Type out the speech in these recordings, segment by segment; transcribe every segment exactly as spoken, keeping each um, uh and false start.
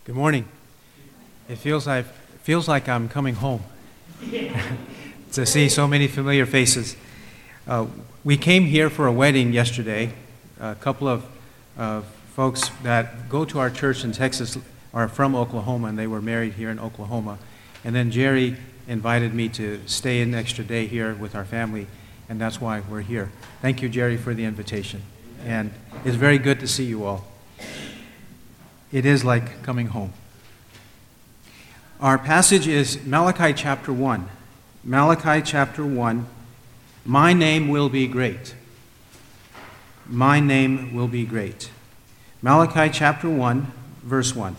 Good morning. It feels like feels like I'm coming home to see so many familiar faces. Uh, we came here for a wedding yesterday. A couple of uh, folks that go to our church in Texas are from Oklahoma, and they were married here in Oklahoma. And then Jerry invited me to stay an extra day here with our family, and that's why we're here. Thank you, Jerry, for the invitation. And it's very good to see you all. It is like coming home. Our passage is Malachi chapter one. Malachi chapter one. My name will be great. My name will be great. Malachi chapter one, verse one.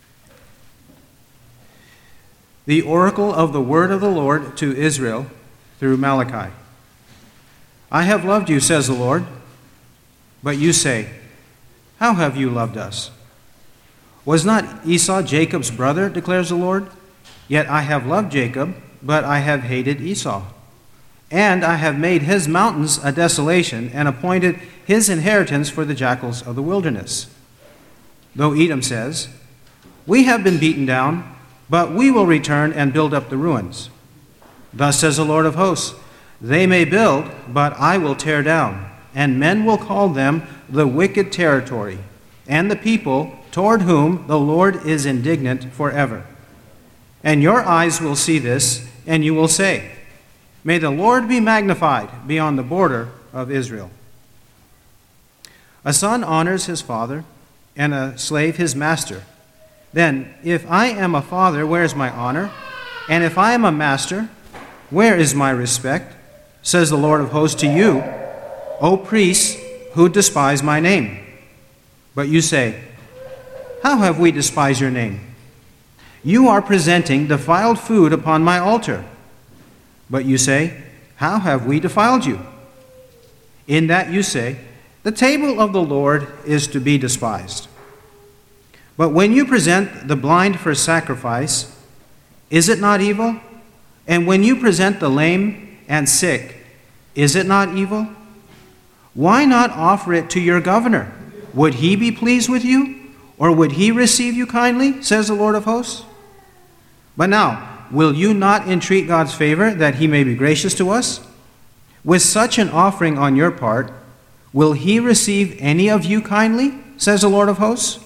The oracle of the word of the Lord to Israel through Malachi. I have loved you, says the Lord. But you say, how have you loved us? Was not Esau Jacob's brother, declares the Lord? Yet I have loved Jacob, but I have hated Esau. And I have made his mountains a desolation, and appointed his inheritance for the jackals of the wilderness. Though Edom says, we have been beaten down, but we will return and build up the ruins. Thus says the Lord of hosts, they may build, but I will tear down, and men will call them the wicked territory, and the people toward whom the Lord is indignant forever. And your eyes will see this, and you will say, may the Lord be magnified beyond the border of Israel. A son honors his father, and a slave his master. Then, if I am a father, where is my honor? And if I am a master, where is my respect? Says the Lord of hosts to you, O priests who despise my name. But you say, how have we despised your name? You are presenting defiled food upon my altar. But you say, how have we defiled you? In that you say, the table of the Lord is to be despised. But when you present the blind for sacrifice, is it not evil? And when you present the lame and sick, is it not evil? Why not offer it to your governor? Would he be pleased with you? Or would he receive you kindly, says the Lord of hosts? But now, will you not entreat God's favor that he may be gracious to us? With such an offering on your part, will he receive any of you kindly, says the Lord of hosts?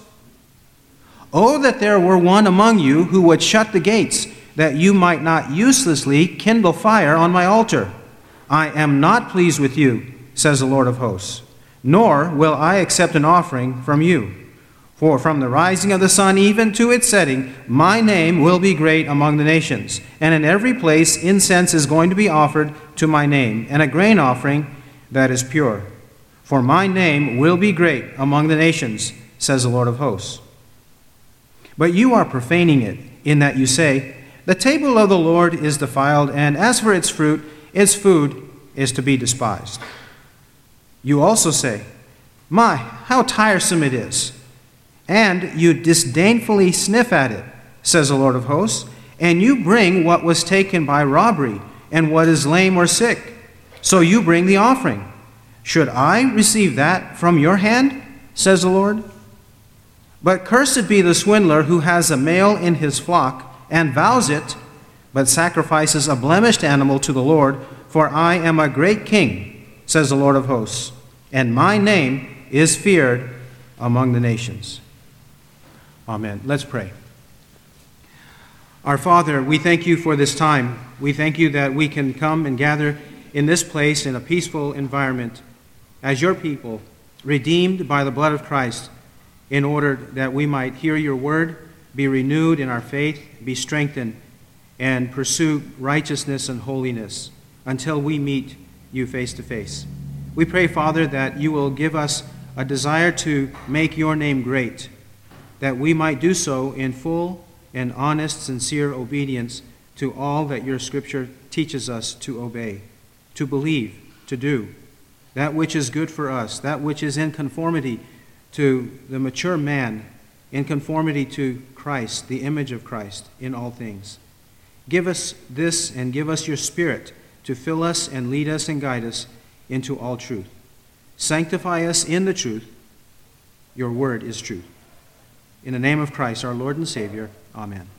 Oh, that there were one among you who would shut the gates, that you might not uselessly kindle fire on my altar. I am not pleased with you, says the Lord of hosts, nor will I accept an offering from you. For from the rising of the sun even to its setting, my name will be great among the nations. And in every place incense is going to be offered to my name, and a grain offering that is pure. For my name will be great among the nations, says the Lord of hosts. But you are profaning it, in that you say, the table of the Lord is defiled, and as for its fruit, its food is to be despised. You also say, my, how tiresome it is. And you disdainfully sniff at it, says the Lord of hosts, and you bring what was taken by robbery, and what is lame or sick. So you bring the offering. Should I receive that from your hand, says the Lord? But cursed be the swindler who has a male in his flock, and vows it, but sacrifices a blemished animal to the Lord, for I am a great king, says the Lord of hosts, and my name is feared among the nations. Amen. Let's pray. Our Father, we thank you for this time. We thank you that we can come and gather in this place in a peaceful environment as your people, redeemed by the blood of Christ, in order that we might hear your word, be renewed in our faith, be strengthened, and pursue righteousness and holiness until we meet you face to face. We pray, Father, that you will give us a desire to make your name great, that we might do so in full and honest, sincere obedience to all that your Scripture teaches us to obey, to believe, to do, that which is good for us, that which is in conformity to the mature man, in conformity to Christ, the image of Christ in all things. Give us this and give us your Spirit to fill us and lead us and guide us into all truth. Sanctify us in the truth. Your word is truth. In the name of Christ, our Lord and Savior. Amen.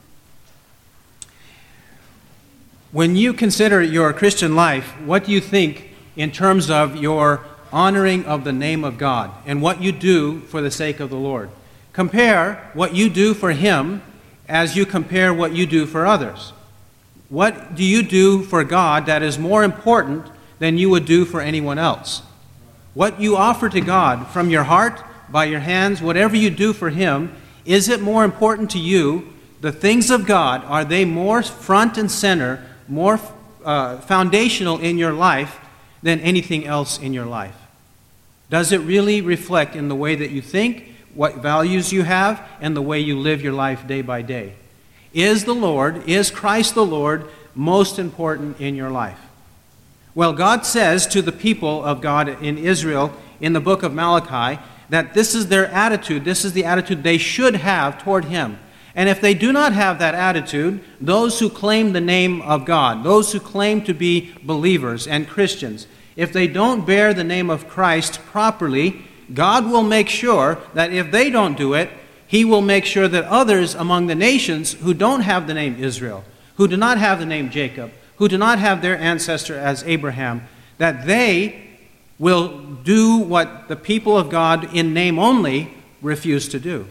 When you consider your Christian life, what do you think in terms of your honoring of the name of God and what you do for the sake of the Lord? Compare what you do for Him as you compare what you do for others. What do you do for God that is more important than you would do for anyone else? What you offer to God from your heart, by your hands, whatever you do for Him, is it more important to you? The things of God, are they more front and center, more uh, foundational in your life than anything else in your life? Does it really reflect in the way that you think, what values you have, and the way you live your life day by day? Is the Lord, is Christ the Lord, most important in your life? Well, God says to the people of God in Israel in the book of Malachi that this is their attitude, this is the attitude they should have toward Him. And if they do not have that attitude, those who claim the name of God, those who claim to be believers and Christians, if they don't bear the name of Christ properly, God will make sure that if they don't do it, He will make sure that others among the nations who don't have the name Israel, who do not have the name Jacob, who do not have their ancestor as Abraham, that they will do what the people of God in name only refuse to do.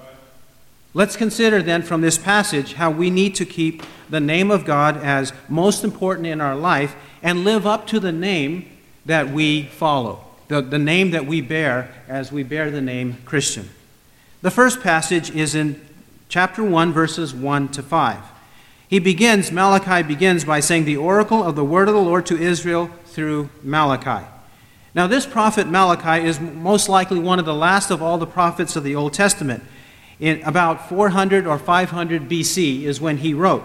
Let's consider then from this passage how we need to keep the name of God as most important in our life and live up to the name that we follow, the, the name that we bear as we bear the name Christian. The first passage is in chapter one, verses one to five. He begins, Malachi begins by saying, the oracle of the word of the Lord to Israel through Malachi. Now this prophet Malachi is most likely one of the last of all the prophets of the Old Testament. In about four hundred or five hundred B C is when he wrote.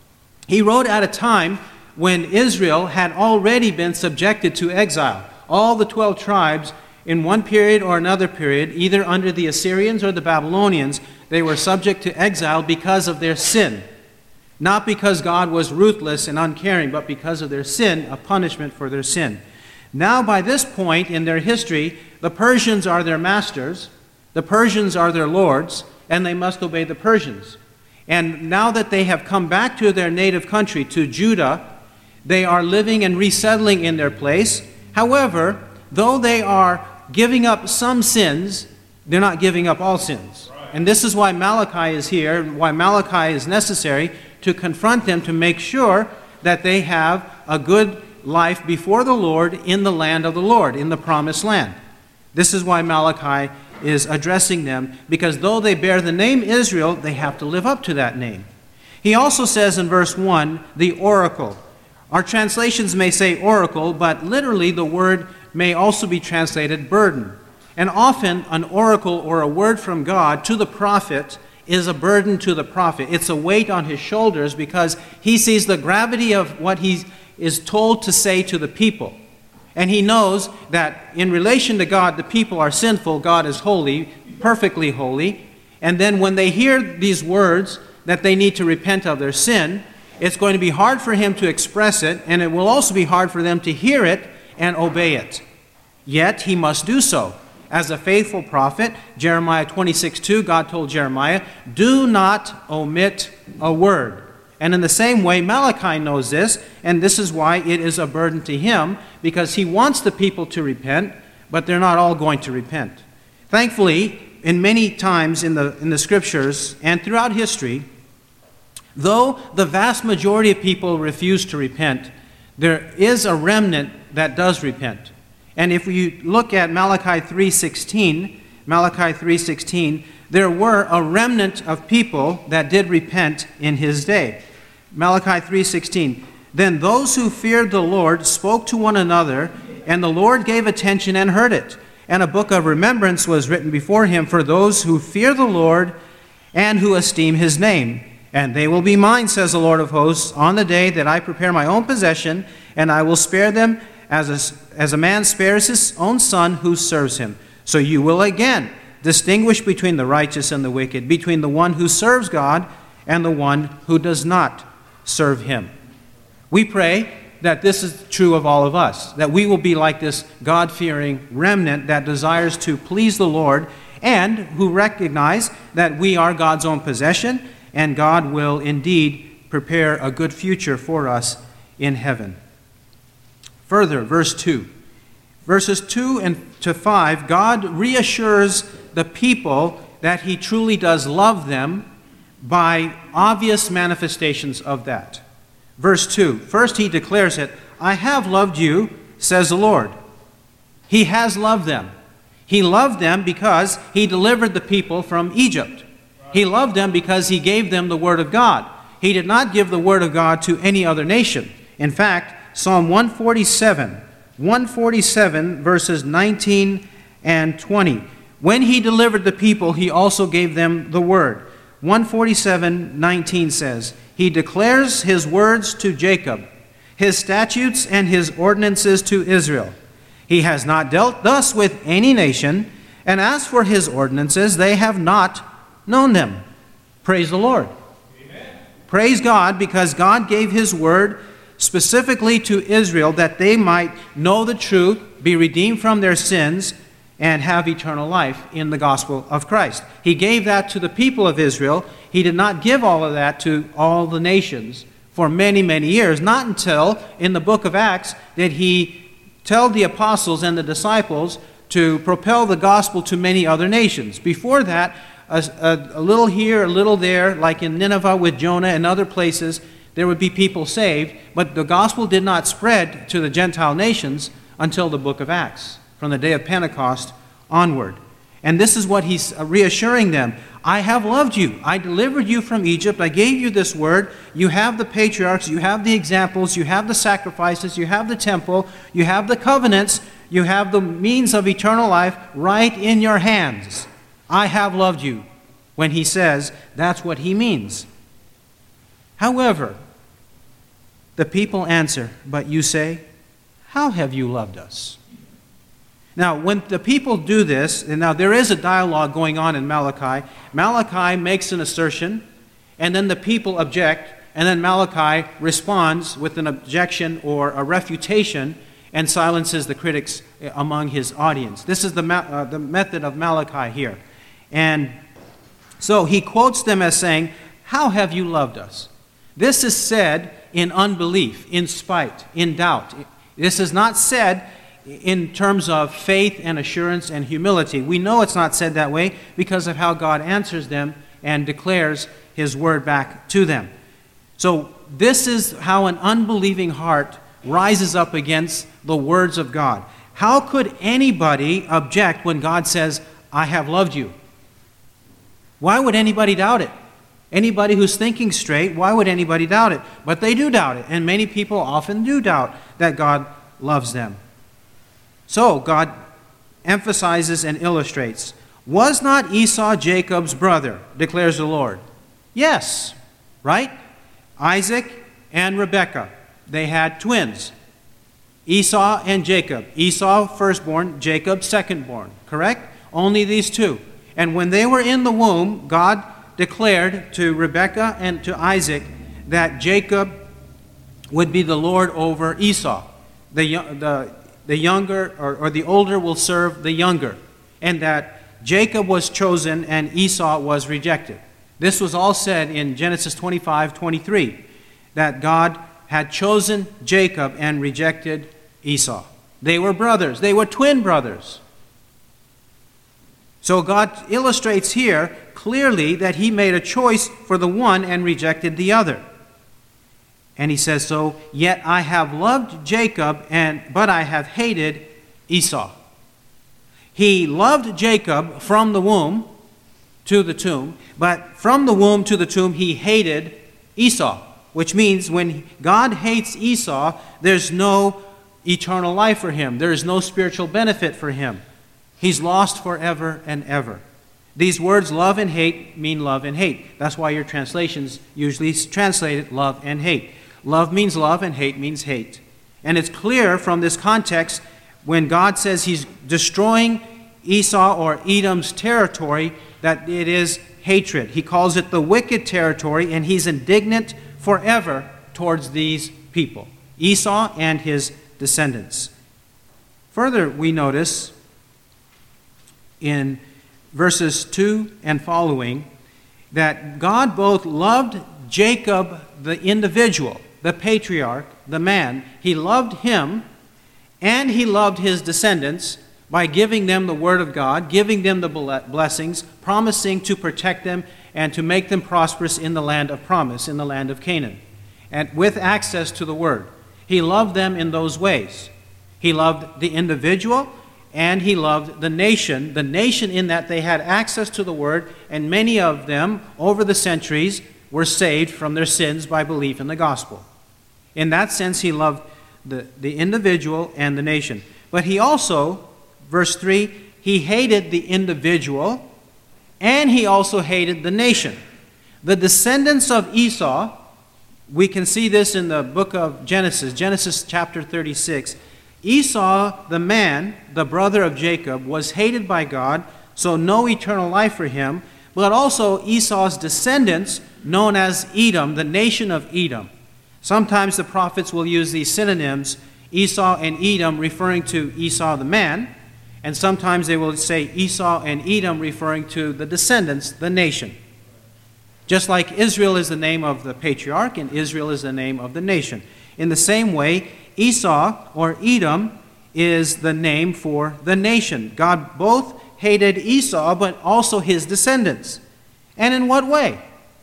He wrote at a time when Israel had already been subjected to exile. All the twelve tribes in one period or another period, either under the Assyrians or the Babylonians, they were subject to exile because of their sin. Not because God was ruthless and uncaring, but because of their sin, a punishment for their sin. Now, by this point in their history, the Persians are their masters, the Persians are their lords, and they must obey the Persians. And now that they have come back to their native country, to Judah, they are living and resettling in their place. However, though they are giving up some sins, they're not giving up all sins. And this is why Malachi is here, why Malachi is necessary, to confront them, to make sure that they have a good life before the Lord in the land of the Lord, in the promised land. This is why Malachi is addressing them, because though they bear the name Israel, they have to live up to that name. He also says in verse one, the oracle. Our translations may say oracle, but literally the word may also be translated burden. And often an oracle or a word from God to the prophet is a burden to the prophet. It's a weight on his shoulders because he sees the gravity of what he is told to say to the people. And he knows that in relation to God, the people are sinful, God is holy, perfectly holy. And then when they hear these words that they need to repent of their sin, it's going to be hard for him to express it, and it will also be hard for them to hear it and obey it. Yet he must do so. As a faithful prophet, Jeremiah twenty-six two, God told Jeremiah, do not omit a word. And in the same way, Malachi knows this, and this is why it is a burden to him, because he wants the people to repent, but they're not all going to repent. Thankfully, in many times in the, in the scriptures and throughout history, though the vast majority of people refuse to repent, there is a remnant that does repent. And if you look at Malachi three sixteen, Malachi three sixteen, there were a remnant of people that did repent in his day. Malachi three sixteen, then those who feared the Lord spoke to one another, and the Lord gave attention and heard it. And a book of remembrance was written before him for those who fear the Lord and who esteem his name. And they will be mine, says the Lord of hosts, on the day that I prepare my own possession, and I will spare them as a, as a man spares his own son who serves him. So you will again distinguish between the righteous and the wicked, between the one who serves God and the one who does not serve him. We pray that this is true of all of us, that we will be like this God-fearing remnant that desires to please the Lord and who recognize that we are God's own possession, and God will indeed prepare a good future for us in heaven. Further, verse two. Verses two and to five, God reassures the people that he truly does love them by obvious manifestations of that. Verse two, first he declares it, I have loved you, says the Lord. He has loved them. He loved them because he delivered the people from Egypt. He loved them because he gave them the word of God. He did not give the word of God to any other nation. In fact, Psalm one forty-seven, one forty-seven verses nineteen and twenty. When he delivered the people, he also gave them the word. one forty-seven, nineteen says, he declares his words to Jacob, his statutes and his ordinances to Israel. He has not dealt thus with any nation, and as for his ordinances, they have not known them. Praise the Lord. Amen. Praise God, because God gave his word specifically to Israel that they might know the truth, be redeemed from their sins, and have eternal life in the gospel of Christ. He gave that to the people of Israel. He did not give all of that to all the nations for many, many years. Not until in the book of Acts did he tell the apostles and the disciples to propel the gospel to many other nations. Before that, a, a, a little here, a little there, like in Nineveh with Jonah and other places, there would be people saved, but the gospel did not spread to the Gentile nations until the book of Acts, from the day of Pentecost onward. And this is what he's reassuring them. I have loved you. I delivered you from Egypt. I gave you this word. You have the patriarchs. You have the examples. You have the sacrifices. You have the temple. You have the covenants. You have the means of eternal life right in your hands. I have loved you. When he says, that's what he means. However, the people answer, but you say, how have you loved us? Now, when the people do this, and now there is a dialogue going on in Malachi. Malachi makes an assertion, and then the people object, and then Malachi responds with an objection or a refutation and silences the critics among his audience. This is the, uh, the method of Malachi here. And so he quotes them as saying, how have you loved us? This is said in unbelief, in spite, in doubt. This is not said in terms of faith and assurance and humility. We know it's not said that way because of how God answers them and declares his word back to them. So this is how an unbelieving heart rises up against the words of God. How could anybody object when God says, I have loved you? Why would anybody doubt it? Anybody who's thinking straight, why would anybody doubt it? But they do doubt it, and many people often do doubt that God loves them. So God emphasizes and illustrates, was not Esau Jacob's brother, declares the Lord? Yes, right? Isaac and Rebekah, they had twins. Esau and Jacob. Esau firstborn, Jacob secondborn, correct? Only these two. And when they were in the womb, God declared to Rebekah and to Isaac that Jacob would be the Lord over Esau. The, the, the younger or, or the older will serve the younger. And that Jacob was chosen and Esau was rejected. This was all said in Genesis twenty-five twenty-three, that God had chosen Jacob and rejected Esau. They were brothers. They were twin brothers. So God illustrates here clearly that he made a choice for the one and rejected the other. And he says, so, yet I have loved Jacob, and but I have hated Esau. He loved Jacob from the womb to the tomb, but from the womb to the tomb he hated Esau, which means when God hates Esau, there's no eternal life for him. There is no spiritual benefit for him. He's lost forever and ever. These words, love and hate, mean love and hate. That's why your translations usually translate it love and hate. Love means love and hate means hate. And it's clear from this context when God says he's destroying Esau or Edom's territory that it is hatred. He calls it the wicked territory, and he's indignant forever towards these people, Esau and his descendants. Further, we notice in verses two and following, that God both loved Jacob, the individual, the patriarch, the man. He loved him, and he loved his descendants by giving them the word of God, giving them the blessings, promising to protect them and to make them prosperous in the land of promise, in the land of Canaan, and with access to the word. He loved them in those ways. He loved the individual, and he loved the nation, the nation in that they had access to the word, and many of them, over the centuries, were saved from their sins by belief in the gospel. In that sense, he loved the, the individual and the nation. But he also, verse three, he hated the individual, and he also hated the nation. The descendants of Esau, we can see this in the book of Genesis, Genesis chapter thirty-six. Esau, the man, the brother of Jacob, was hated by God, so no eternal life for him, but also Esau's descendants, known as Edom, the nation of Edom. Sometimes the prophets will use these synonyms, Esau and Edom, referring to Esau the man, and sometimes they will say Esau and Edom, referring to the descendants, the nation. Just like Israel is the name of the patriarch and Israel is the name of the nation. In the same way, Esau, or Edom, is the name for the nation. God both hated Esau, but also his descendants. And in what way?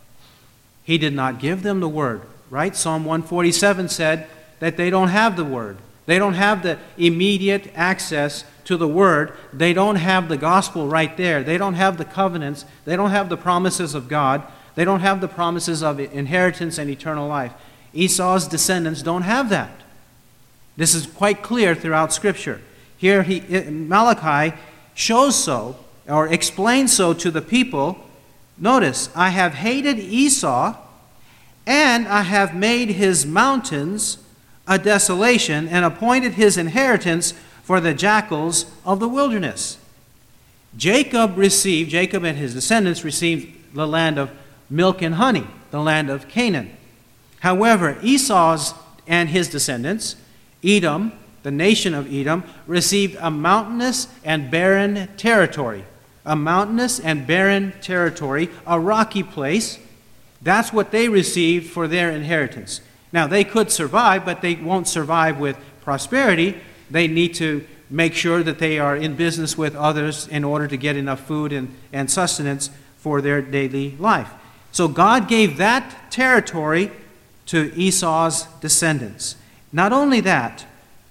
He did not give them the word, right? Psalm one forty-seven said that they don't have the word. They don't have the immediate access to the word. They don't have the gospel right there. They don't have the covenants. They don't have the promises of God. They don't have the promises of inheritance and eternal life. Esau's descendants don't have that. This is quite clear throughout Scripture. Here, he, Malachi shows so, or explains so to the people. Notice, I have hated Esau, and I have made his mountains a desolation, and appointed his inheritance for the jackals of the wilderness. Jacob received, Jacob and his descendants received the land of milk and honey, the land of Canaan. However, Esau's and his descendants, Edom, the nation of Edom, received a mountainous and barren territory. A mountainous and barren territory, a rocky place. That's what they received for their inheritance. Now, they could survive, but they won't survive with prosperity. They need to make sure that they are in business with others in order to get enough food and, and sustenance for their daily life. So God gave that territory to Esau's descendants. Not only that,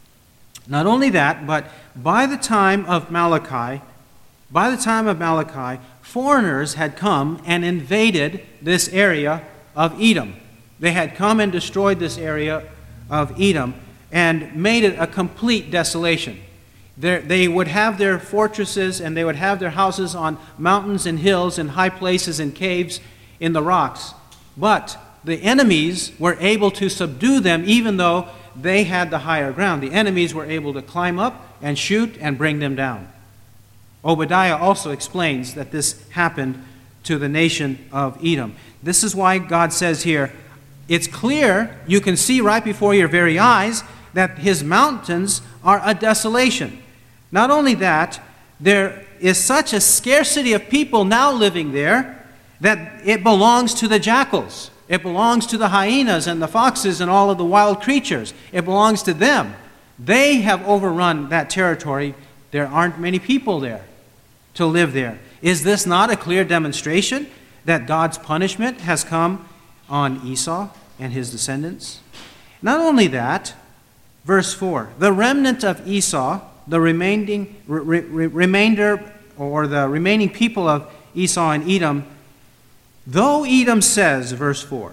not only that, but by the time of Malachi, by the time of Malachi, foreigners had come and invaded this area of Edom. They had come and destroyed this area of Edom and made it a complete desolation. There, they would have their fortresses and they would have their houses on mountains and hills and high places and caves in the rocks. But the enemies were able to subdue them even though they had the higher ground. The enemies were able to climb up and shoot and bring them down. Obadiah also explains that this happened to the nation of Edom. This is why God says here, it's clear, you can see right before your very eyes, that his mountains are a desolation. Not only that, there is such a scarcity of people now living there that it belongs to the jackals. It belongs to the hyenas and the foxes and all of the wild creatures. It belongs to them. They have overrun that territory. There aren't many people there to live there. Is this not a clear demonstration that God's punishment has come on Esau and his descendants? Not only that, verse four, the remnant of Esau, the remaining, re, re, remainder or the remaining people of Esau and Edom, though Edom says, verse four,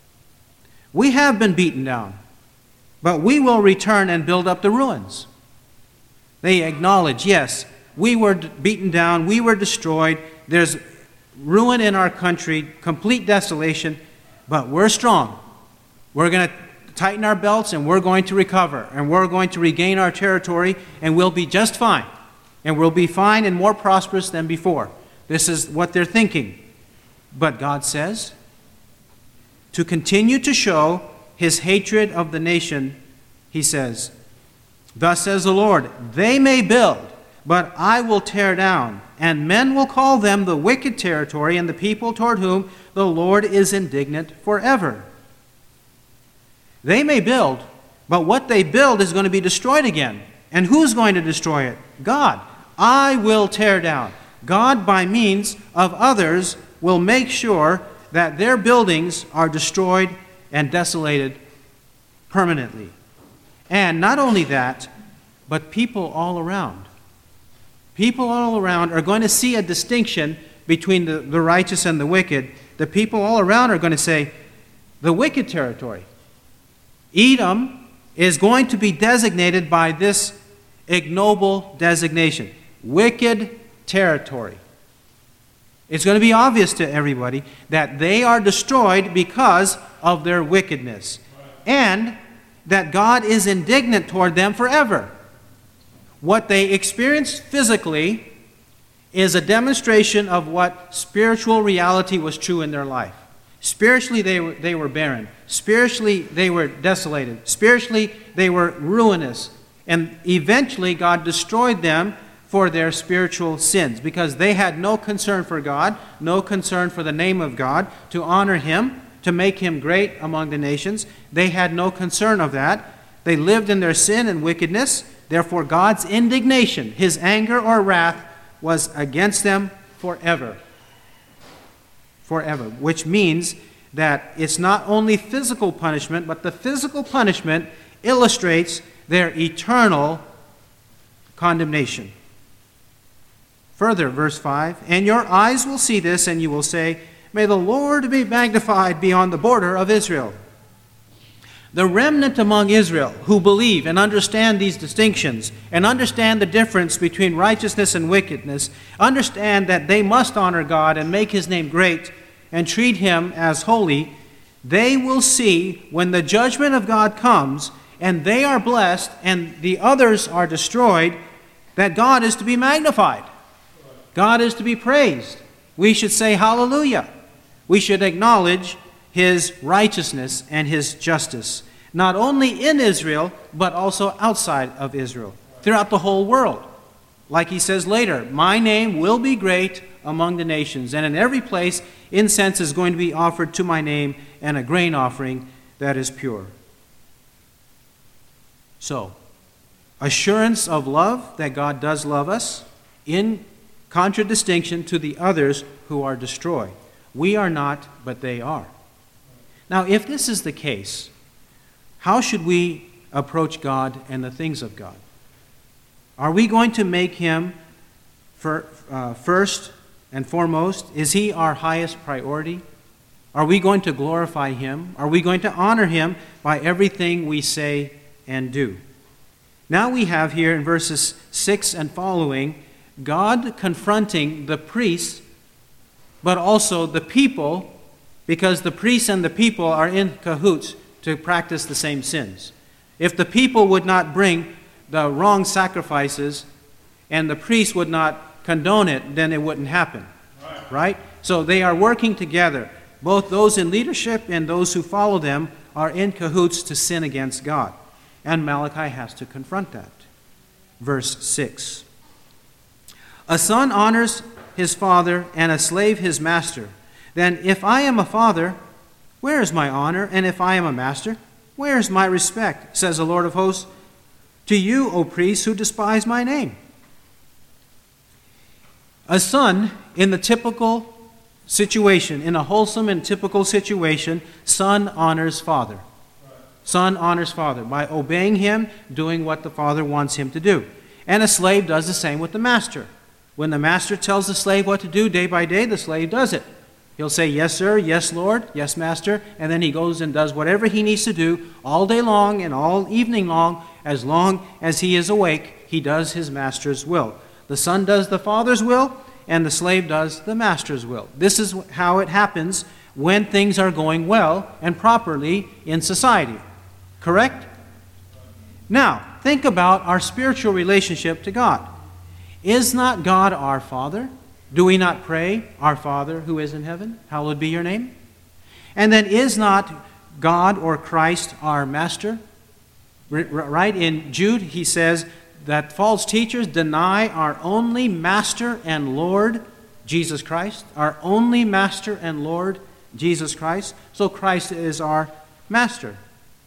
we have been beaten down, but we will return and build up the ruins. They acknowledge, yes, we were beaten down, we were destroyed, there's ruin in our country, complete desolation, but we're strong. We're going to tighten our belts and we're going to recover and we're going to regain our territory and we'll be just fine. And we'll be fine and more prosperous than before. This is what they're thinking. But God says, to continue to show his hatred of the nation, he says, thus says the Lord, they may build, but I will tear down, and men will call them the wicked territory and the people toward whom the Lord is indignant forever. They may build, but what they build is going to be destroyed again. And who's going to destroy it? God. I will tear down. God, by means of others, will make sure that their buildings are destroyed and desolated permanently. And not only that, but people all around. People all around are going to see a distinction between the, the righteous and the wicked. The people all around are going to say, the wicked territory. Edom is going to be designated by this ignoble designation. Wicked territory. It's going to be obvious to everybody that they are destroyed because of their wickedness. And that God is indignant toward them forever. What they experienced physically is a demonstration of what spiritual reality was true in their life. Spiritually, they were, they were barren. Spiritually, they were desolated. Spiritually, they were ruinous. And eventually, God destroyed them for their spiritual sins because they had no concern for God, no concern for the name of God, to honor Him, to make Him great among the nations. They had no concern of that. They lived in their sin and wickedness. Therefore, God's indignation, His anger or wrath, was against them forever. Forever. Which means that it's not only physical punishment, but the physical punishment illustrates their eternal condemnation. Further, verse five, and your eyes will see this, and you will say, may the Lord be magnified beyond the border of Israel. The remnant among Israel who believe and understand these distinctions and understand the difference between righteousness and wickedness, understand that they must honor God and make His name great and treat Him as holy, they will see when the judgment of God comes and they are blessed and the others are destroyed, that God is to be magnified. God is to be praised. We should say hallelujah. We should acknowledge His righteousness and His justice, not only in Israel, but also outside of Israel, throughout the whole world. Like He says later, my name will be great among the nations, and in every place incense is going to be offered to my name, and a grain offering that is pure. So, assurance of love that God does love us in contradistinction to the others who are destroyed. We are not, but they are. Now, if this is the case, how should we approach God and the things of God? Are we going to make Him for, uh, first and foremost? Is He our highest priority? Are we going to glorify Him? Are we going to honor Him by everything we say and do? Now we have here in verses six and following, God confronting the priests, but also the people, because the priests and the people are in cahoots to practice the same sins. If the people would not bring the wrong sacrifices and the priests would not condone it, then it wouldn't happen. Right? Right? So they are working together. Both those in leadership and those who follow them are in cahoots to sin against God. And Malachi has to confront that. Verse six. A son honors his father, and a slave his master. Then if I am a father, where is my honor? And if I am a master, where is my respect? Says the Lord of hosts, to you, O priests, who despise my name. A son, in the typical situation, in a wholesome and typical situation, son honors father. Son honors father by obeying him, doing what the father wants him to do. And a slave does the same with the master. When the master tells the slave what to do day by day, the slave does it. He'll say, yes, sir, yes, Lord, yes, master, and then he goes and does whatever he needs to do all day long and all evening long. As long as he is awake, he does his master's will. The son does the father's will, and the slave does the master's will. This is how it happens when things are going well and properly in society. Correct? Now, think about our spiritual relationship to God. Is not God our Father? Do we not pray, Our Father who is in heaven, hallowed be your name? And then is not God or Christ our Master? Right? In Jude, he says, that false teachers deny our only Master and Lord, Jesus Christ, our only Master and Lord, Jesus Christ. So Christ is our Master.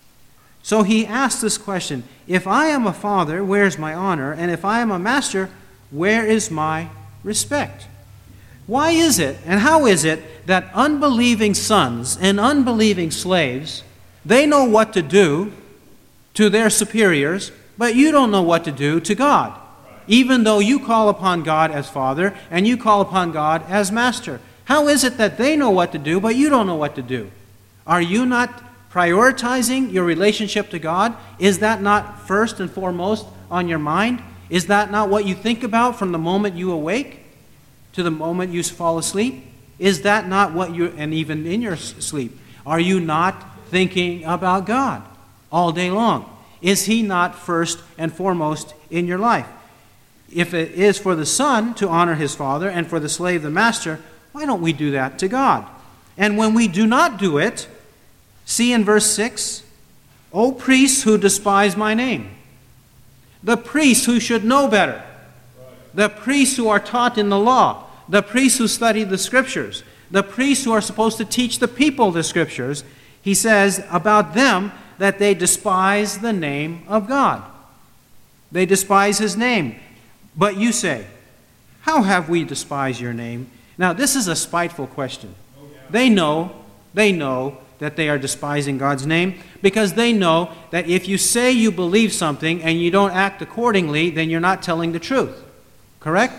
So he asks this question, if I am a father, where's my honor? And if I am a master, where is my respect? Why is it, and how is it, that unbelieving sons and unbelieving slaves, they know what to do to their superiors, but you don't know what to do to God, even though you call upon God as Father and you call upon God as Master? How is it that they know what to do, but you don't know what to do? Are you not prioritizing your relationship to God? Is that not first and foremost on your mind? Is that not what you think about from the moment you awake to the moment you fall asleep? Is that not what you, and even in your sleep, are you not thinking about God all day long? Is He not first and foremost in your life? If it is for the son to honor his father and for the slave the master, why don't we do that to God? And when we do not do it, see in verse six, O priests who despise my name. The priests who should know better. The priests who are taught in the law. The priests who study the Scriptures. The priests who are supposed to teach the people the Scriptures. He says about them that they despise the name of God. They despise His name. But you say, how have we despised your name? Now, this is a spiteful question. They know, they know that they are despising God's name, because they know that if you say you believe something and you don't act accordingly, then you're not telling the truth. Correct?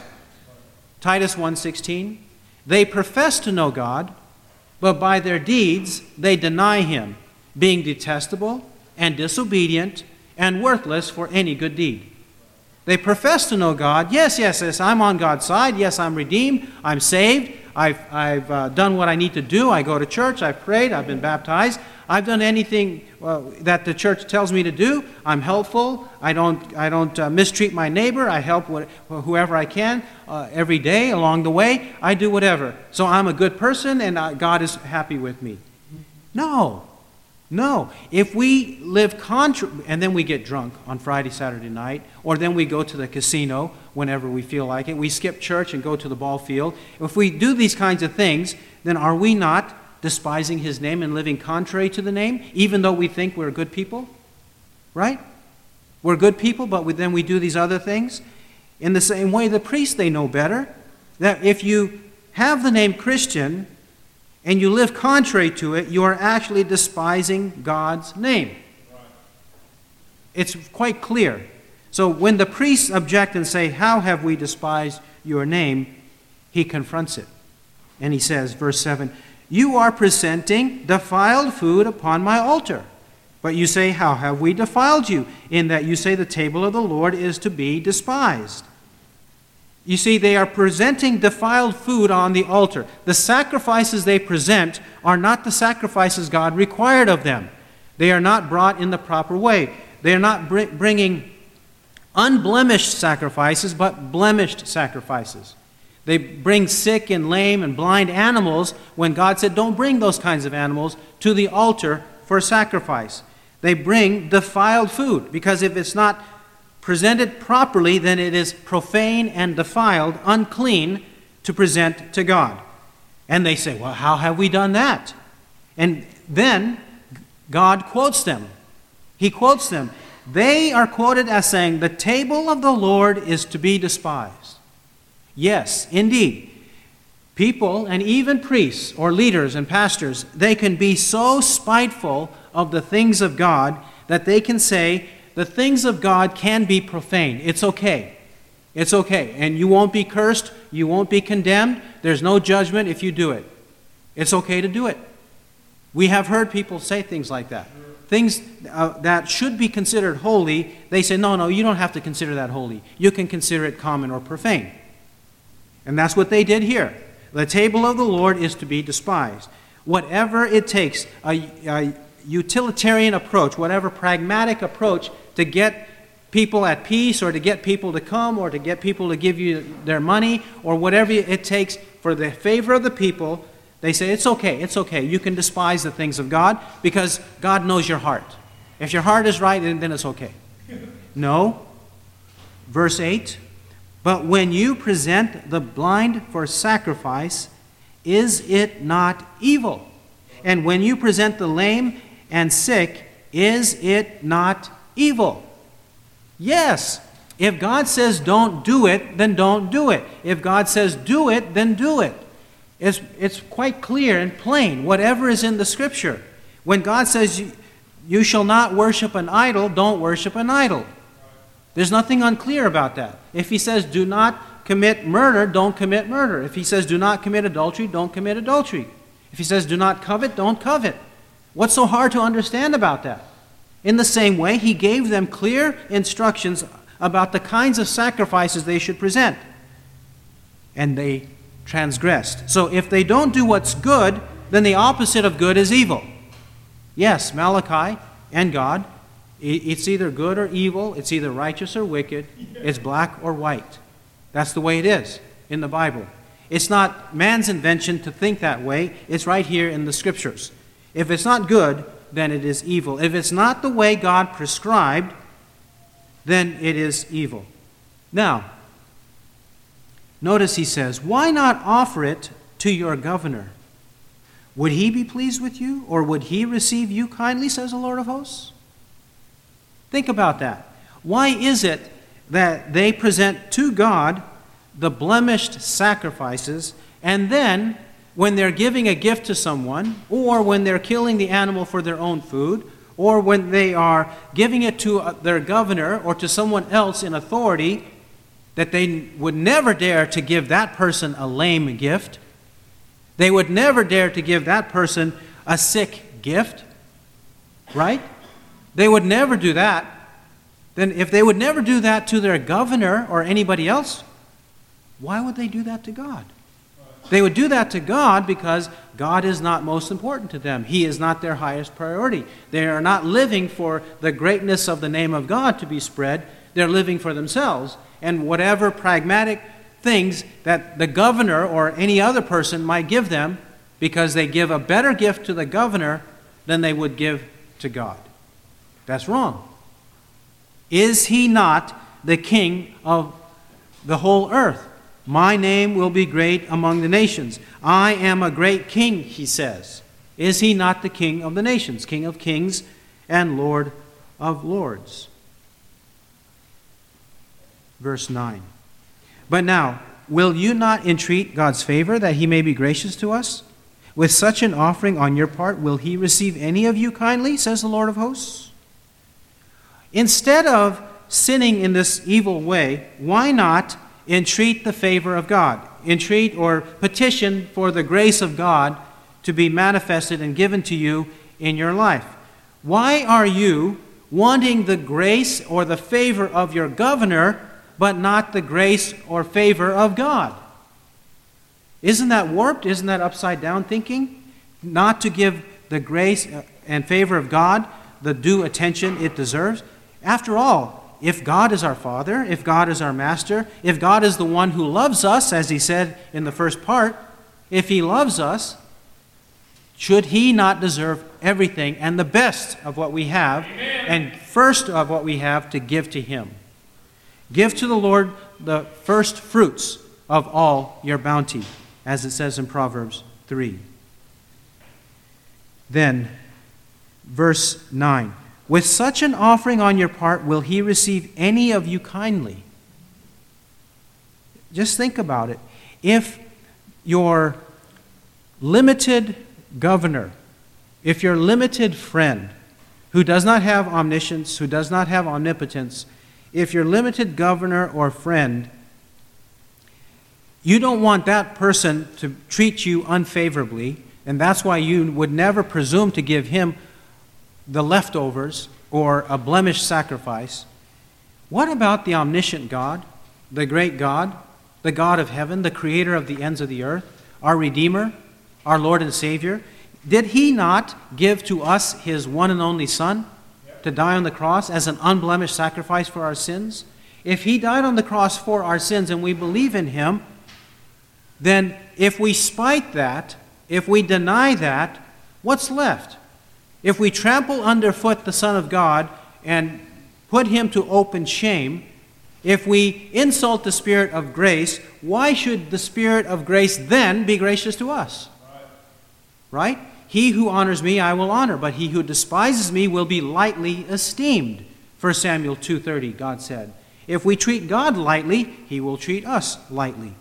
Titus one sixteen, they profess to know God, but by their deeds they deny Him, being detestable and disobedient and worthless for any good deed. They profess to know God. Yes, yes, yes, I'm on God's side. Yes, I'm redeemed. I'm saved. I've, I've uh, done what I need to do. I go to church. I've prayed. I've been baptized. I've done anything uh, that the church tells me to do. I'm helpful. I don't, I don't uh, mistreat my neighbor. I help what, whoever I can uh, every day along the way. I do whatever. So I'm a good person, and uh, God is happy with me. No. No. If we live contrary, and then we get drunk on Friday, Saturday night, or then we go to the casino whenever we feel like it, we skip church and go to the ball field. If we do these kinds of things, then are we not despising His name and living contrary to the name, even though we think we're good people? Right? We're good people, but we, then we do these other things. In the same way, the priests, they know better, that if you have the name Christian and you live contrary to it, you are actually despising God's name. It's quite clear. So when the priests object and say, how have we despised your name? He confronts it. And he says, verse seven, you are presenting defiled food upon my altar. But you say, how have we defiled you? In that you say the table of the Lord is to be despised. You see, they are presenting defiled food on the altar. The sacrifices they present are not the sacrifices God required of them. They are not brought in the proper way. They are not br- bringing unblemished sacrifices, but blemished sacrifices. They bring sick and lame and blind animals when God said, don't bring those kinds of animals to the altar for sacrifice. They bring defiled food, because if it's not presented properly, then it is profane and defiled, unclean to present to God. And they say, well, how have we done that? And then God quotes them. He quotes them. They are quoted as saying, the table of the Lord is to be despised. Yes, indeed. People, and even priests or leaders and pastors, they can be so spiteful of the things of God that they can say, the things of God can be profane. It's okay. It's okay. And you won't be cursed. You won't be condemned. There's no judgment if you do it. It's okay to do it. We have heard people say things like that. Things uh, that should be considered holy, they say, no, no, you don't have to consider that holy. You can consider it common or profane. And that's what they did here. The table of the Lord is to be despised. Whatever it takes, a, a utilitarian approach, whatever pragmatic approach to get people at peace, or to get people to come, or to get people to give you their money, or whatever it takes for the favor of the people, they say, it's okay, it's okay. You can despise the things of God because God knows your heart. If your heart is right, then, then it's okay. No. Verse eight, but when you present the blind for sacrifice, is it not evil? And when you present the lame and sick, is it not evil? Yes. If God says don't do it, then don't do it. If God says do it, then do it. It's, it's quite clear and plain, whatever is in the Scripture. When God says you, you shall not worship an idol, don't worship an idol. There's nothing unclear about that. If he says do not commit murder, don't commit murder. If he says do not commit adultery, don't commit adultery. If he says do not covet, don't covet. What's so hard to understand about that? In the same way, he gave them clear instructions about the kinds of sacrifices they should present. And they transgressed. So if they don't do what's good, then the opposite of good is evil. Yes, Malachi and God, it's either good or evil, it's either righteous or wicked, it's black or white. That's the way it is in the Bible. It's not man's invention to think that way. It's right here in the Scriptures. If it's not good, then it is evil. If it's not the way God prescribed, then it is evil. Now, notice he says, why not offer it to your governor? Would he be pleased with you, or would he receive you kindly, says the Lord of hosts? Think about that. Why is it that they present to God the blemished sacrifices, and then when they're giving a gift to someone, or when they're killing the animal for their own food, or when they are giving it to their governor or to someone else in authority, that they would never dare to give that person a lame gift? They would never dare to give that person a sick gift, right? They would never do that. Then if they would never do that to their governor or anybody else, why would they do that to God? They would do that to God because God is not most important to them. He is not their highest priority. They are not living for the greatness of the name of God to be spread. They're living for themselves. And whatever pragmatic things that the governor or any other person might give them, because they give a better gift to the governor than they would give to God. That's wrong. Is he not the king of the whole earth? My name will be great among the nations. I am a great king, he says. Is he not the king of the nations, king of kings and Lord of lords? Verse nine. But now, will you not entreat God's favor that he may be gracious to us? With such an offering on your part, will he receive any of you kindly, says the Lord of hosts? Instead of sinning in this evil way, why not entreat the favor of God? Entreat or petition for the grace of God to be manifested and given to you in your life. Why are you wanting the grace or the favor of your governor, but not the grace or favor of God? Isn't that warped? Isn't that upside down thinking? Not to give the grace and favor of God the due attention it deserves? After all, if God is our Father, if God is our Master, if God is the one who loves us, as he said in the first part, if he loves us, should he not deserve everything and the best of what we have, Amen. And first of what we have to give to him? Give to the Lord the first fruits of all your bounty, as it says in Proverbs three. Then, verse nine. With such an offering on your part, will he receive any of you kindly? Just think about it. If your limited governor, if your limited friend, who does not have omniscience, who does not have omnipotence, if your limited governor or friend, you don't want that person to treat you unfavorably, and that's why you would never presume to give him the leftovers or a blemished sacrifice. What about the omniscient God, the great God, the God of heaven, the creator of the ends of the earth, our Redeemer, our Lord and Savior? Did he not give to us his one and only Son to die on the cross as an unblemished sacrifice for our sins? If he died on the cross for our sins and we believe in him, then if we spite that, if we deny that, what's left? If we trample underfoot the Son of God and put him to open shame, If we insult the Spirit of grace, why should the Spirit of grace then be gracious to us? Right? He who honors me, I will honor, but he who despises me will be lightly esteemed. First Samuel two thirty, God said. If we treat God lightly, he will treat us lightly.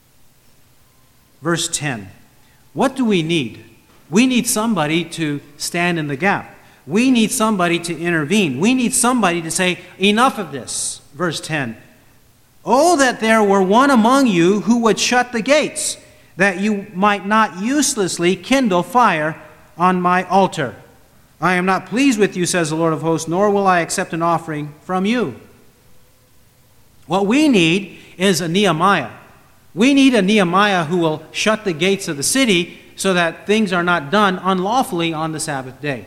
Verse ten. What do we need? We need somebody to stand in the gap. We need somebody to intervene. We need somebody to say, enough of this. Verse ten. Oh, that there were one among you who would shut the gates, that you might not uselessly kindle fire on my altar. I am not pleased with you, says the Lord of hosts, nor will I accept an offering from you. What we need is a Nehemiah. We need a Nehemiah who will shut the gates of the city so that things are not done unlawfully on the Sabbath day.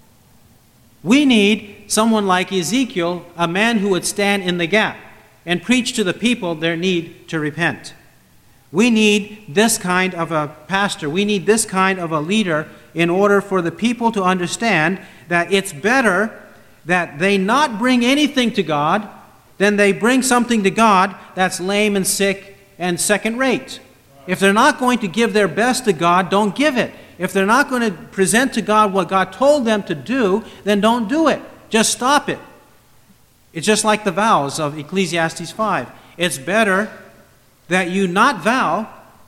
We need someone like Ezekiel, a man who would stand in the gap and preach to the people their need to repent. We need this kind of a pastor. We need this kind of a leader in order for the people to understand that it's better that they not bring anything to God than they bring something to God that's lame and sick and second rate. If they're not going to give their best to God, don't give it. If they're not going to present to God what God told them to do, then don't do it. Just stop it. It's just like the vows of Ecclesiastes five. It's better that you not vow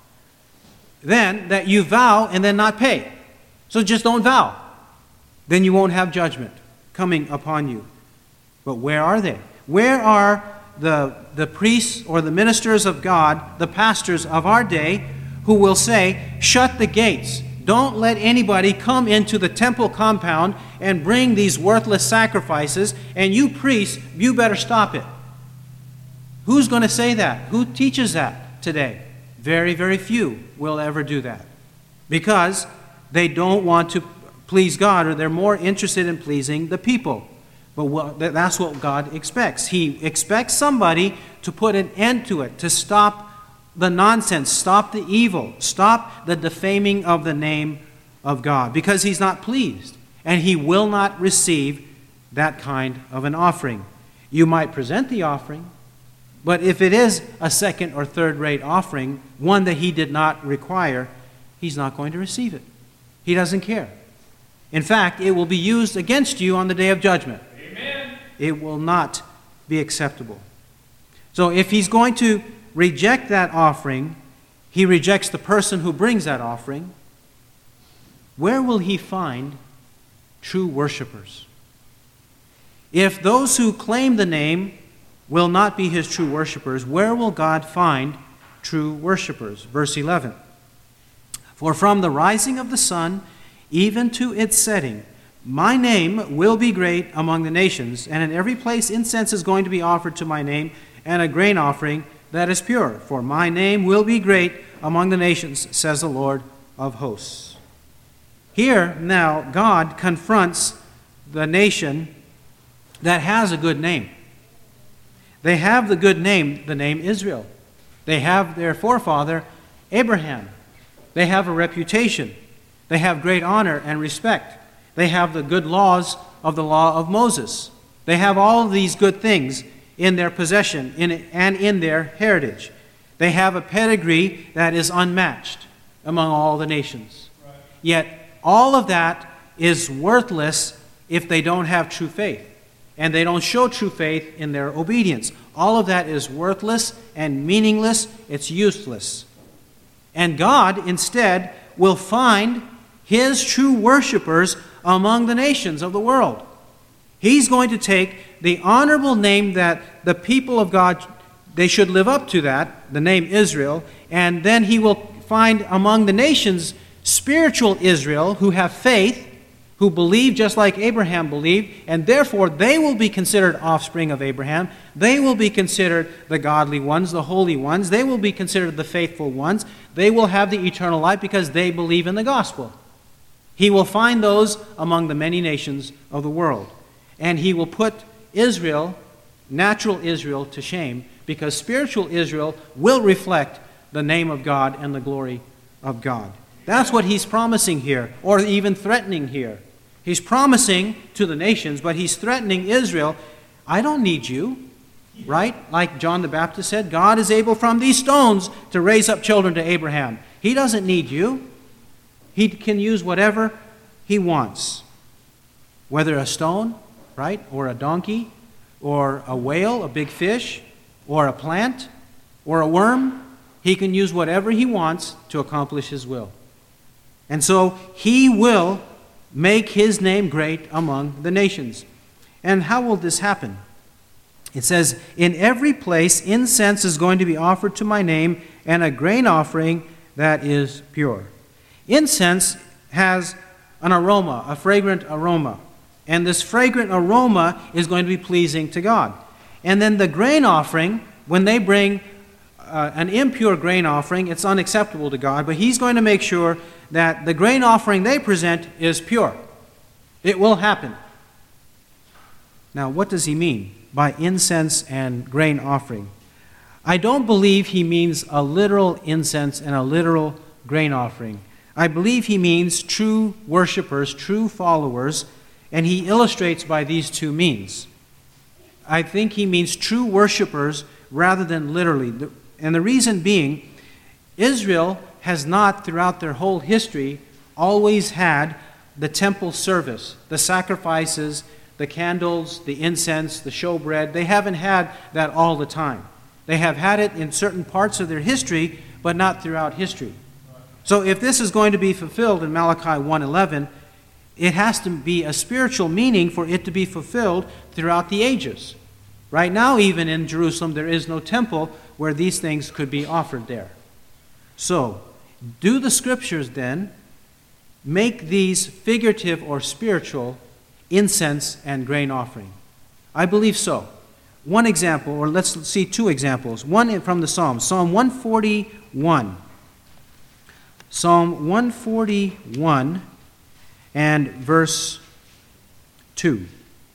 than that you vow and then not pay. So just don't vow. Then you won't have judgment coming upon you. But where are they? Where are the, the priests or the ministers of God, the pastors of our day, who will say, shut the gates. Don't let anybody come into the temple compound and bring these worthless sacrifices, and you priests, you better stop it. Who's going to say that? Who teaches that today? Very, very few will ever do that, because they don't want to please God, or they're more interested in pleasing the people. But what, that's what God expects. He expects somebody to put an end to it, to stop the nonsense, stop the evil, stop the defaming of the name of God, because he's not pleased, and he will not receive that kind of an offering. You might present the offering, but if it is a second or third rate offering, one that he did not require, he's not going to receive it. He doesn't care. In fact, it will be used against you on the day of judgment. Amen. It will not be acceptable. So if he's going to reject that offering, he rejects the person who brings that offering. Where will he find true worshipers? If those who claim the name will not be his true worshipers, where will God find true worshipers? Verse eleven. For from the rising of the sun even to its setting, my name will be great among the nations, and in every place incense is going to be offered to my name, and a grain offering that is pure. For my name will be great among the nations, says the Lord of hosts. Here now God confronts the nation that has a good name. They have the good name, the name Israel. They have their forefather Abraham. They have a reputation. They have great honor and respect. They have the good laws of the law of Moses. They have all of these good things in their possession in, and in their heritage. They have a pedigree that is unmatched among all the nations. Right. Yet all of that is worthless if they don't have true faith, and they don't show true faith in their obedience. All of that is worthless and meaningless. It's useless. And God instead will find his true worshipers among the nations of the world. He's going to take the honorable name that the people of God, they should live up to that, the name Israel, and then he will find among the nations spiritual Israel who have faith, who believe just like Abraham believed, and therefore they will be considered offspring of Abraham. They will be considered the godly ones, the holy ones. They will be considered the faithful ones. They will have the eternal life because they believe in the gospel. He will find those among the many nations of the world. And he will put Israel, natural Israel, to shame, because spiritual Israel will reflect the name of God and the glory of God. That's what he's promising here, or even threatening here. He's promising to the nations, but he's threatening Israel. I don't need you. right? Like John the Baptist said, God is able from these stones to raise up children to Abraham. He doesn't need you. He can use whatever he wants. Whether a stone, right, or a donkey, or a whale, a big fish, or a plant, or a worm, he can use whatever he wants to accomplish his will. And so he will make his name great among the nations. And how will this happen? It says, in every place incense is going to be offered to my name, and a grain offering that is pure. Incense has an aroma, a fragrant aroma. And this fragrant aroma is going to be pleasing to God. And then the grain offering, when they bring uh, an impure grain offering, it's unacceptable to God, but he's going to make sure that the grain offering they present is pure. It will happen. Now, what does he mean by incense and grain offering? I don't believe he means a literal incense and a literal grain offering. I believe he means true worshipers, true followers, and he illustrates by these two means. I think he means true worshipers rather than literally. And the reason being, Israel has not, throughout their whole history, always had the temple service, the sacrifices, the candles, the incense, the showbread. They haven't had that all the time. They have had it in certain parts of their history, but not throughout history. So if this is going to be fulfilled in Malachi one eleven, it has to be a spiritual meaning for it to be fulfilled throughout the ages. Right now, even in Jerusalem, there is no temple where these things could be offered there. So, do the Scriptures then make these figurative or spiritual incense and grain offering? I believe so. One example, or let's see two examples. One from the Psalms. Psalm one forty-one. Psalm one forty-one and verse two.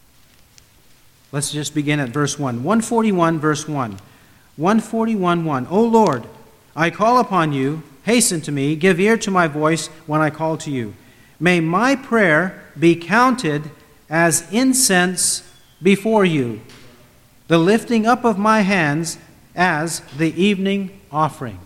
Let's just begin at verse one. one forty-one, verse one. one forty-one, one. O Lord, I call upon you. Hasten to me. Give ear to my voice when I call to you. May my prayer be counted as incense before you, the lifting up of my hands as the evening offering.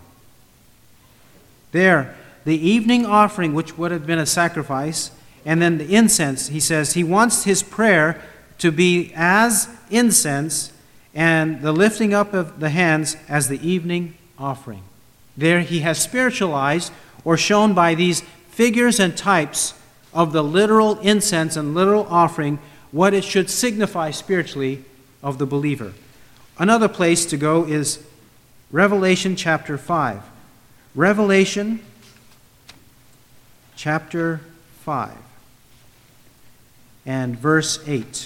There, the evening offering, which would have been a sacrifice, and then the incense, he says he wants his prayer to be as incense and the lifting up of the hands as the evening offering. There he has spiritualized or shown by these figures and types of the literal incense and literal offering what it should signify spiritually of the believer. Another place to go is Revelation chapter five. Revelation chapter five and verse eight.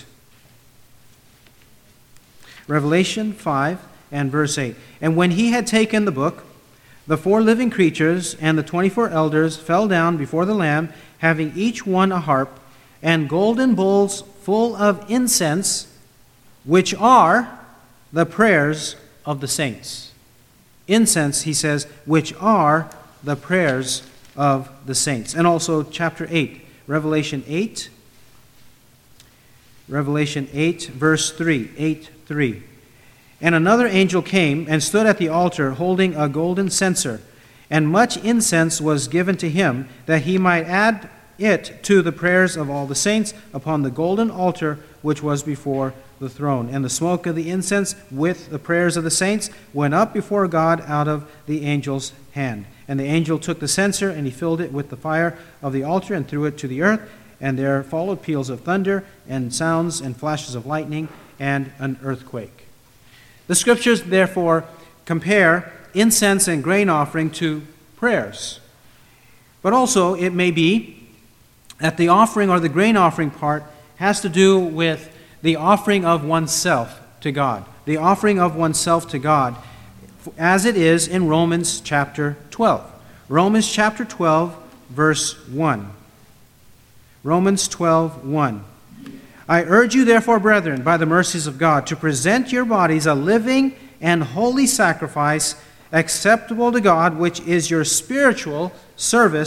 Revelation five and verse eight. And when he had taken the book, the four living creatures and the twenty-four elders fell down before the Lamb, having each one a harp, and golden bowls full of incense, which are the prayers of the saints. Incense, he says, which are the prayers of the saints. And also chapter eight, Revelation eight, Revelation eight, verse three, eight, three. And another angel came and stood at the altar holding a golden censer, and much incense was given to him, that he might add it to the prayers of all the saints upon the golden altar which was before the throne. And the smoke of the incense with the prayers of the saints went up before God out of the angel's hand. And the angel took the censer, and he filled it with the fire of the altar and threw it to the earth. And there followed peals of thunder and sounds and flashes of lightning and an earthquake. The Scriptures, therefore, compare incense and grain offering to prayers. But also, it may be that the offering or the grain offering part has to do with the offering of oneself to God. The offering of oneself to God, as it is in Romans chapter twelve. Romans chapter twelve, verse one. Romans twelve, one. I urge you, therefore, brethren, by the mercies of God, to present your bodies a living and holy sacrifice, acceptable to God, which is your spiritual service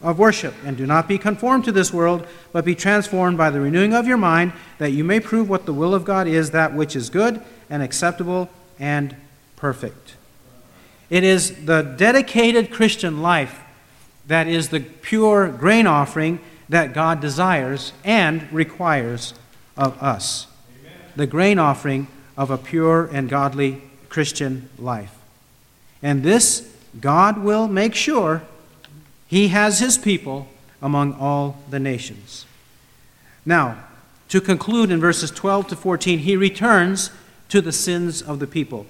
of worship. And do not be conformed to this world, but be transformed by the renewing of your mind, that you may prove what the will of God is, that which is good and acceptable and perfect. It is the dedicated Christian life that is the pure grain offering that God desires and requires of us. Amen. The grain offering of a pure and godly Christian life. And this, God will make sure He has His people among all the nations. Now, to conclude in verses twelve to fourteen, He returns to the sins of the people.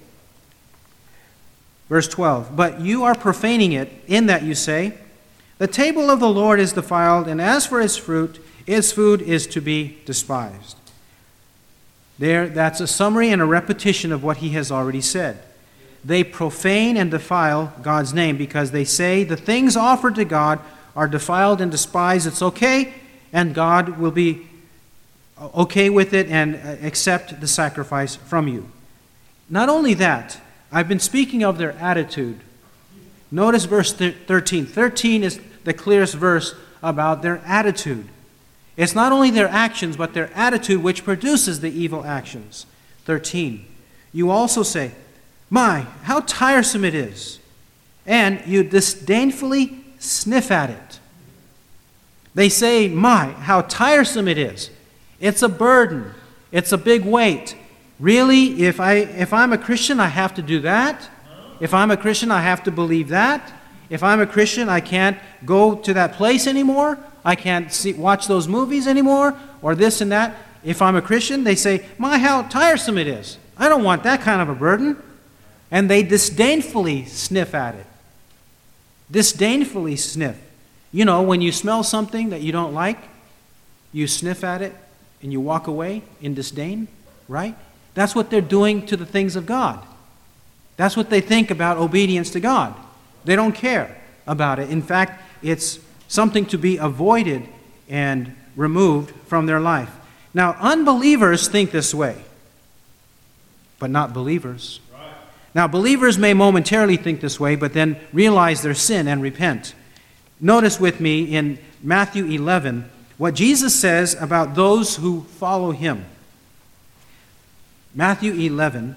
Verse twelve, but you are profaning it in that you say, the table of the Lord is defiled, and as for its fruit, its food is to be despised. There, that's a summary and a repetition of what he has already said. They profane and defile God's name because they say the things offered to God are defiled and despised. It's okay, and God will be okay with it and accept the sacrifice from you. Not only that, I've been speaking of their attitude. Notice verse thirteen. thirteen is the clearest verse about their attitude. It's not only their actions, but their attitude which produces the evil actions. thirteen. You also say, my, how tiresome it is. And you disdainfully sniff at it. They say, my, how tiresome it is. It's a burden. It's a big weight. Really, if, I, if I'm a Christian, I have to do that? If I'm a Christian, I have to believe that? If I'm a Christian, I can't go to that place anymore? I can't see, watch those movies anymore? Or this and that? If I'm a Christian, they say, my, how tiresome it is. I don't want that kind of a burden. And they disdainfully sniff at it. Disdainfully sniff. You know, when you smell something that you don't like, you sniff at it and you walk away in disdain, right? That's what they're doing to the things of God. That's what they think about obedience to God. They don't care about it. In fact, it's something to be avoided and removed from their life. Now, unbelievers think this way, but not believers. Right. Now, believers may momentarily think this way, but then realize their sin and repent. Notice with me in Matthew eleven what Jesus says about those who follow Him. Matthew eleven.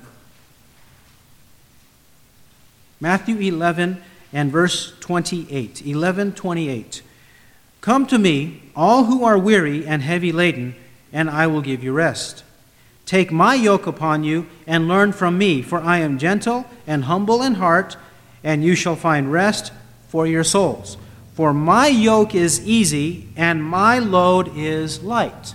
Matthew eleven and verse twenty-eight. eleven twenty-eight. Come to me, all who are weary and heavy laden, and I will give you rest. Take my yoke upon you and learn from me, for I am gentle and humble in heart, and you shall find rest for your souls. For my yoke is easy and my load is light.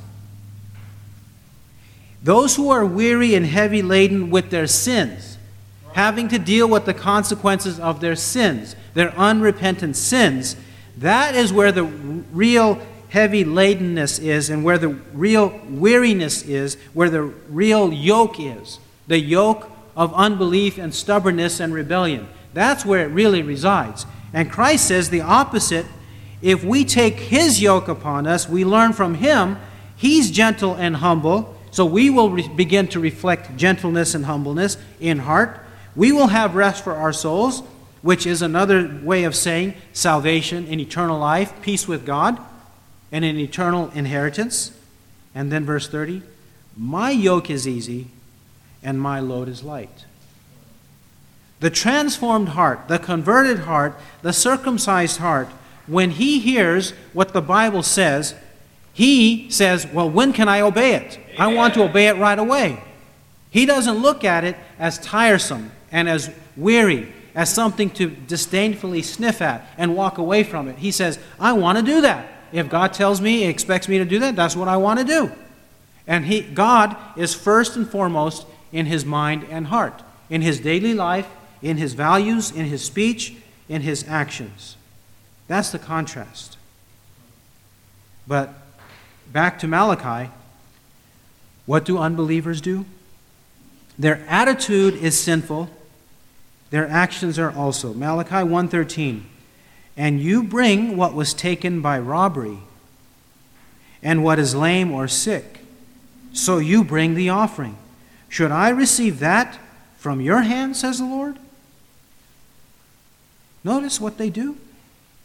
Those who are weary and heavy laden with their sins, having to deal with the consequences of their sins, their unrepentant sins, that is where the real heavy ladenness is and where the real weariness is, where the real yoke is. The yoke of unbelief and stubbornness and rebellion. That's where it really resides. And Christ says the opposite. If we take His yoke upon us, we learn from Him. He's gentle and humble, so we will re- begin to reflect gentleness and humbleness in heart. We will have rest for our souls, which is another way of saying salvation and eternal life, peace with God, and an eternal inheritance. And then verse thirty, my yoke is easy and my load is light. The transformed heart, the converted heart, the circumcised heart, when he hears what the Bible says, he says, well, when can I obey it? I want to obey it right away. He doesn't look at it as tiresome and as weary, as something to disdainfully sniff at and walk away from it. He says, I want to do that. If God tells me, He expects me to do that, that's what I want to do. And he, God is first and foremost in his mind and heart, in his daily life, in his values, in his speech, in his actions. That's the contrast. But back to Malachi, what do unbelievers do? Their attitude is sinful. Their actions are also. Malachi one thirteen. And you bring what was taken by robbery, and what is lame or sick, so you bring the offering. Should I receive that from your hand, says the Lord? Notice what they do.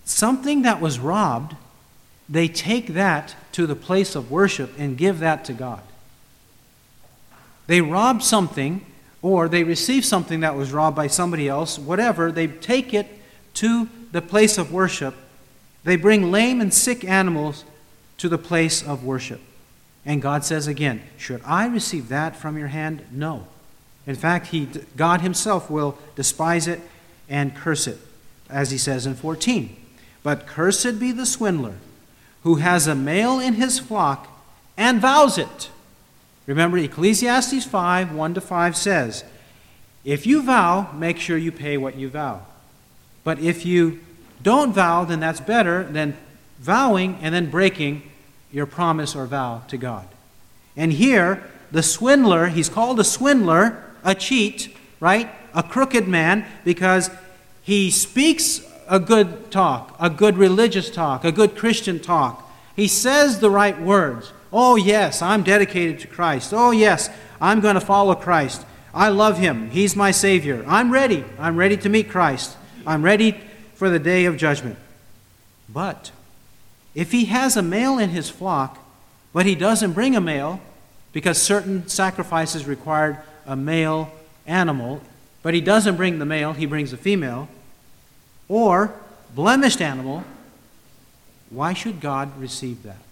something that was robbed, they take that to the place of worship and give that to God. They robbed something, or they received something that was robbed by somebody else, whatever, they take it to the place of worship. They bring lame and sick animals to the place of worship. And God says again, should I receive that from your hand? No. In fact, he, God himself will despise it and curse it, as he says in fourteen. But cursed be the swindler who has a male in his flock and vows it. Remember, Ecclesiastes five, one to five says, if you vow, make sure you pay what you vow. But if you don't vow, then that's better than vowing and then breaking your promise or vow to God. And here, the swindler, he's called a swindler, a cheat, right? A crooked man, because he speaks a good talk, a good religious talk, a good Christian talk. He says the right words. Oh, yes, I'm dedicated to Christ. Oh, yes, I'm going to follow Christ. I love him. He's my Savior. I'm ready. I'm ready to meet Christ. I'm ready for the day of judgment. But if he has a male in his flock, but he doesn't bring a male, because certain sacrifices required a male animal, but he doesn't bring the male, he brings a female, or blemished animal, why should God receive that?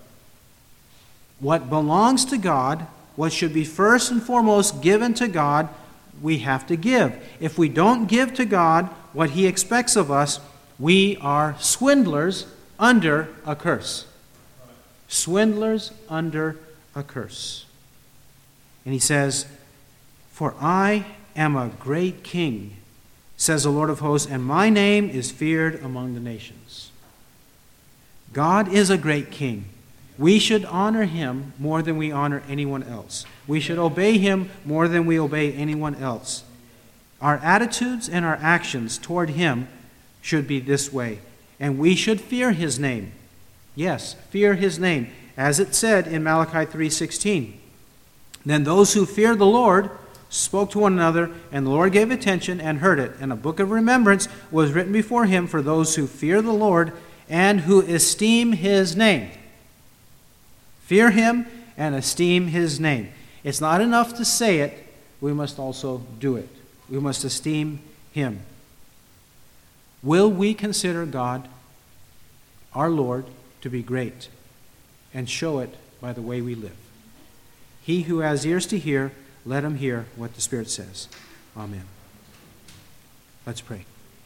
What belongs to God, what should be first and foremost given to God, we have to give. If we don't give to God what he expects of us, we are swindlers under a curse. Swindlers under a curse. And he says, for I am a great king, says the Lord of hosts, and my name is feared among the nations. God is a great king. We should honor him more than we honor anyone else. We should obey him more than we obey anyone else. Our attitudes and our actions toward him should be this way. And we should fear his name. Yes, fear his name. As it said in Malachi three sixteen. Then those who feared the Lord spoke to one another, and the Lord gave attention and heard it. And a book of remembrance was written before him for those who fear the Lord and who esteem his name. Fear him and esteem his name. It's not enough to say it, we must also do it. We must esteem him. Will we consider God, our Lord, to be great and show it by the way we live? He who has ears to hear, let him hear what the Spirit says. Amen. Let's pray.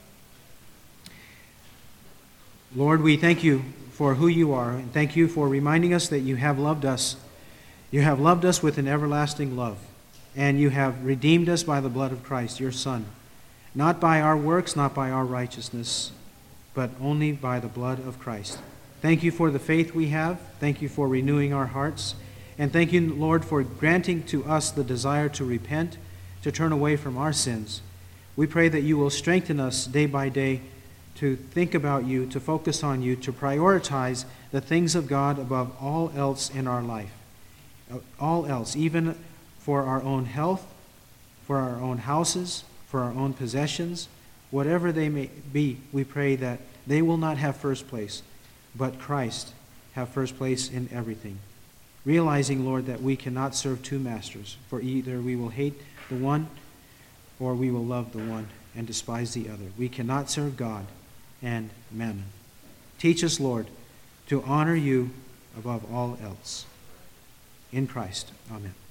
Lord, we thank you for who you are, and thank you for reminding us that you have loved us. You have loved us with an everlasting love, and you have redeemed us by the blood of Christ, your Son, not by our works, not by our righteousness, but only by the blood of Christ. Thank you for the faith we have. Thank you for renewing our hearts. And thank you, Lord, for granting to us the desire to repent, to turn away from our sins. We pray that you will strengthen us day by day to think about you, to focus on you, to prioritize the things of God above all else in our life. All else, even for our own health, for our own houses, for our own possessions, whatever they may be, we pray that they will not have first place, but Christ have first place in everything. Realizing, Lord, that we cannot serve two masters, for either we will hate the one or we will love the one and despise the other. We cannot serve God and mammon. Teach us, Lord, to honor you above all else. In Christ. Amen.